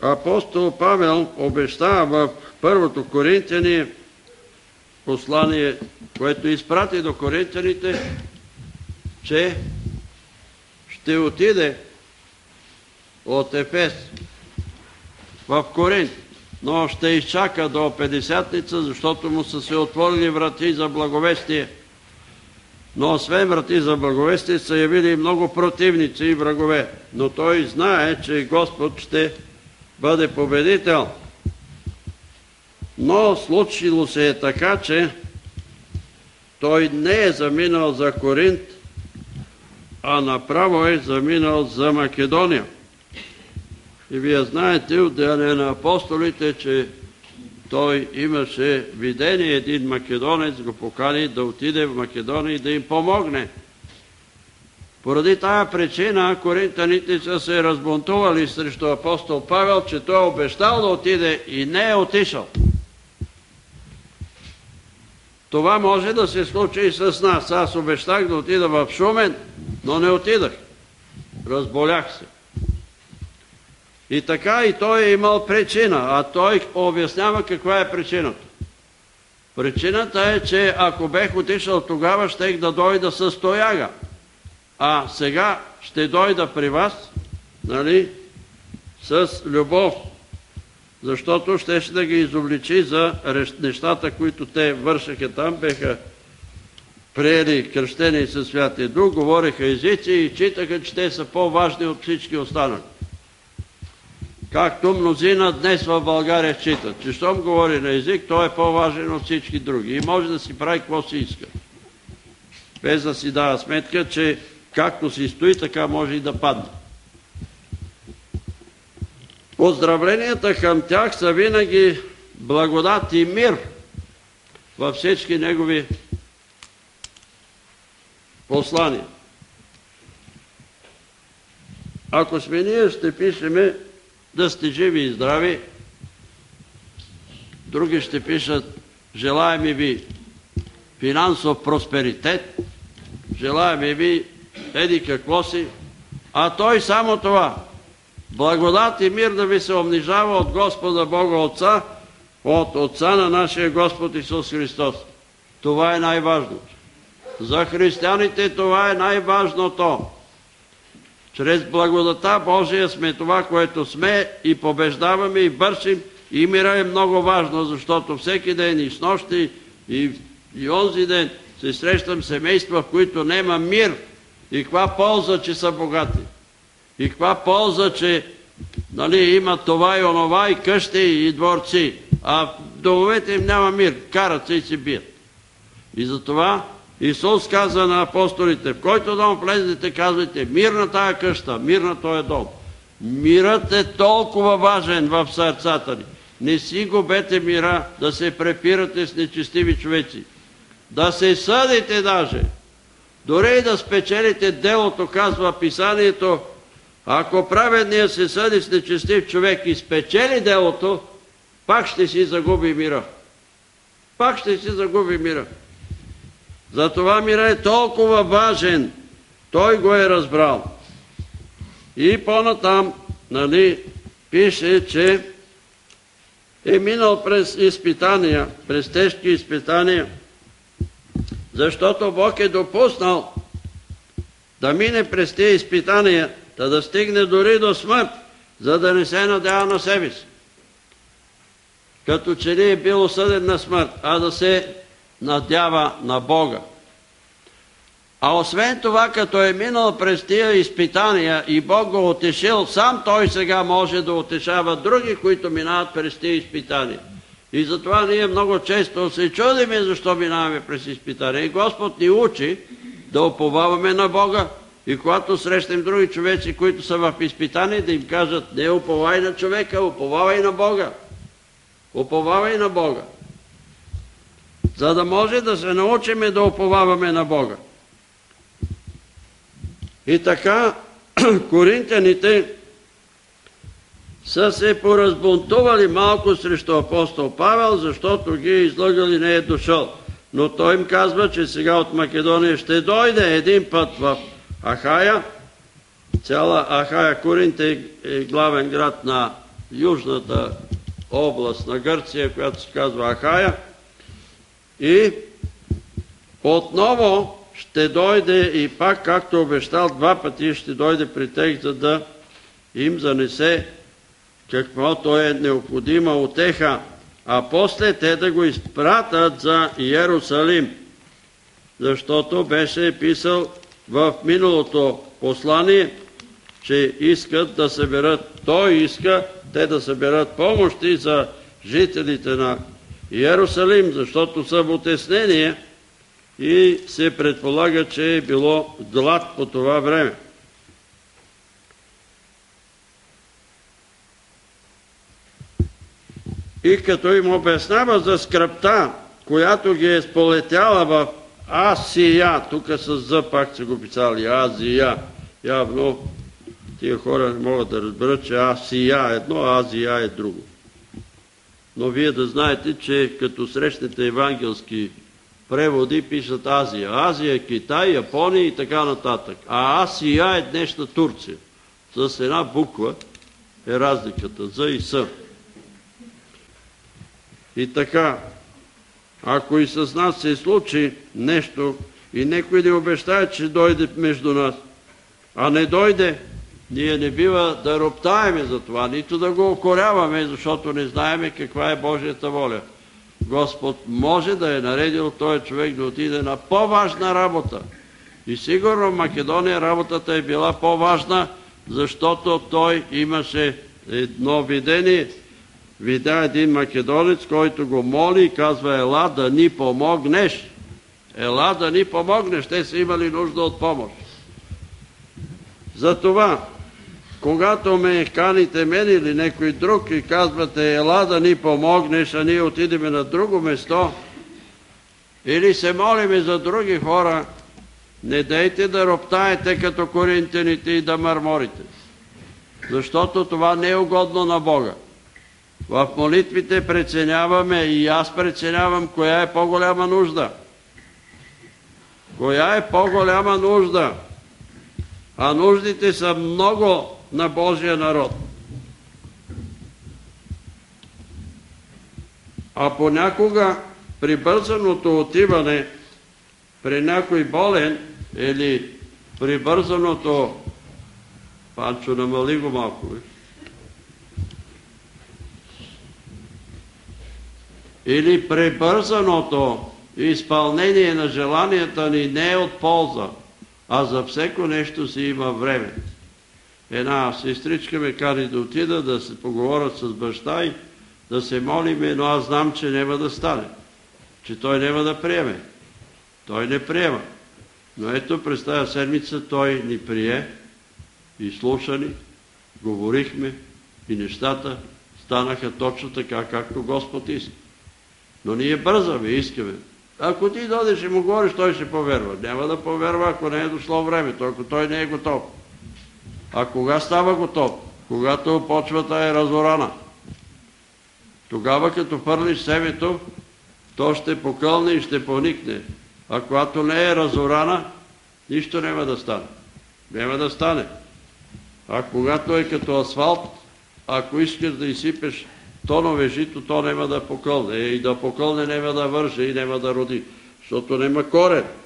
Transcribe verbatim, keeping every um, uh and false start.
апостол Павел обещава в първото Коринтяни послание, което изпрати до коринтяните, че ще отиде от Ефес в Коринт, но ще изчака до Петдесятница, защото му са се отворили врати за благовестие. Но освен врати за благовестие са явили много противници и врагове. Но той знае, че Господ ще бъде победител. Но случило се е така, че той не е заминал за Коринт, а направо е заминал за Македония. И вие знаете от Деяния на апостолите, че той имаше видение, един македонец го покани да отиде в Македония и да им помогне. Поради тая причина коринтяните са се разбунтували срещу апостол Павел, че той е обещал да отиде и не е отишъл. Това може да се случи и с нас. Аз обещах да отида в Шумен, но не отидах. Разболях се. И така и той е имал причина, а той обяснява каква е причината. Причината е, че ако бех отишъл тогава, щех да дойда с тояга. А сега ще дойда при вас, нали, с любов, защото щеше да ги изобличи за нещата, които те вършаха там, беха приели кръщение със Святия Дух, говореха езици и читаха, че те са по-важни от всички останали. Както мнозина днес в България считат, че щом говори на език, той е по-важен от всички други и може да си прави какво си иска. Без да си дава сметка, че както си стои, така може и да падне. Поздравленията към тях са винаги благодат и мир във всички негови послания. Ако сме ние, ще пишеме да сте живи и здрави, други ще пишат желаем ви финансов просперитет, желаем ви еди какво си, а той само това. Благодат и мир да ви се умножава от Господа Бога Отца, от Отца на нашия Господ Исус Христос. Това е най-важното. За християните това е най-важното. Чрез благодата Божия сме това, което сме и побеждаваме и вършим. И мира е много важно, защото всеки ден и с нощи и, и онзи ден се срещам семейства, в които няма мир. И каква полза, че са богати. И каква полза, че нали, има това и онова, и къщи, и дворци. А в домовете им няма мир. Карат се и се бият. И затова Исус каза на апостолите, в който дом влезете, казвайте, мир на тая къща, мир на този дом. Мирът е толкова важен в сърцата ни. Не си губете мира да се препирате с нечестиви човеци. Да се съдите даже. Дори и да спечелите делото, казва Писанието, ако праведният се съди с нечестив човек и спечели делото, пак ще си загуби мира. Пак ще си загуби мира. Затова мира е толкова важен. Той го е разбрал. И по-натам, нали, пише, че е минал през изпитания, през тежки изпитания, защото Бог е допуснал да мине през тези изпитания, да, да стигне дори до смърт, за да не се надява на себе си. Като че ли е бил осъден на смърт, а да се надява на Бога. А освен това, като е минал през тия изпитания и Бог го утешил, сам той сега може да утешава други, които минават през тия изпитания. И затова ние много често се чудиме, защо минаваме през изпитания. И Господ ни учи да уповаваме на Бога. И когато срещнем други човеци, които са в изпитание, да им кажат, не уповай на човека, уповавай на Бога. Уповавай на Бога. За да може да се научиме да уповаваме на Бога. И така, коринтяните са се поразбунтували малко срещу апостол Павел, защото ги е излъгал и не е дошъл. Но той им казва, че сега от Македония ще дойде един път в Ахая. Цяла Ахая, Коринт е главен град на южната област на Гърция, която се казва Ахая. И отново ще дойде и пак, както обещал, два пъти ще дойде при тях, за да им занесе каквото е необходима утеха, а после те да го изпратят за Иерусалим, защото беше писал в миналото послание, че искат да съберат, той иска те да съберат помощи за жителите на Иерусалим, защото са в утеснение и се предполага, че е било глад по това време. И като им обяснява за скръпта, която ги е сполетяла в Асия, тук с З пак са го писали, Азия, явно тия хора не могат да разберат, че Асия е едно, а Азия е друго. Но вие да знаете, че като срещнете евангелски преводи, пишат Азия. Азия е Китай, Япония и така нататък. А Асия е днешна Турция. С една буква е разликата, З и С. И така, ако и с нас се случи нещо и некой ни обещае, че дойде между нас, а не дойде, ние не бива да роптаеме за това, нито да го укоряваме, защото не знаеме каква е Божията воля. Господ може да е наредил този човек да отиде на по-важна работа. И сигурно в Македония работата е била по-важна, защото той имаше едно видение. Видя един македонец, който го моли и казва: ела да ни помогнеш. Ела да ни помогнеш. Те са имали нужда от помощ. Затова, когато ме каните мен или някой друг и казвате: ела да ни помогнеш, а ние отидеме на друго место, или се молиме за други хора, не дейте да роптаете като коринтяните и да мърморите. Защото това не е угодно на Бога. В молитвите преценяваме, и аз преценявам, коя е по-голяма нужда. Коя е по-голяма нужда? А нуждите са много на Божия народ. А понякога при бързаното отиване при някой болен или при бързаното... Панчо, намали го малко, бе. Или прибързаното изпълнение на желанията ни не е от полза, а за всеко нещо си има време. Една сестричка ме кани да отида да се поговорят с баща и да се молиме, но аз знам, че няма да стане, че той няма да приеме. Той не приема. Но ето през тази седмица той ни прие и слуша ни, говорихме и нещата станаха точно така, както Господ иска. Но ние бързаме, искаме. Ако ти дойдеш и му говориш, той ще повярва. Няма да повярва, ако не е дошло времето, ако той не е готов. А кога става готов? Когато почвата е разорана. Тогава, като фърлиш семето, то ще покълне и ще поникне. А когато не е разорана, нищо няма да стане. Няма да стане. А когато е като асфалт, ако искаш да изсипеш тонове жито, то няма да покълне. И да покълне няма да върже и няма да роди, защото няма корен.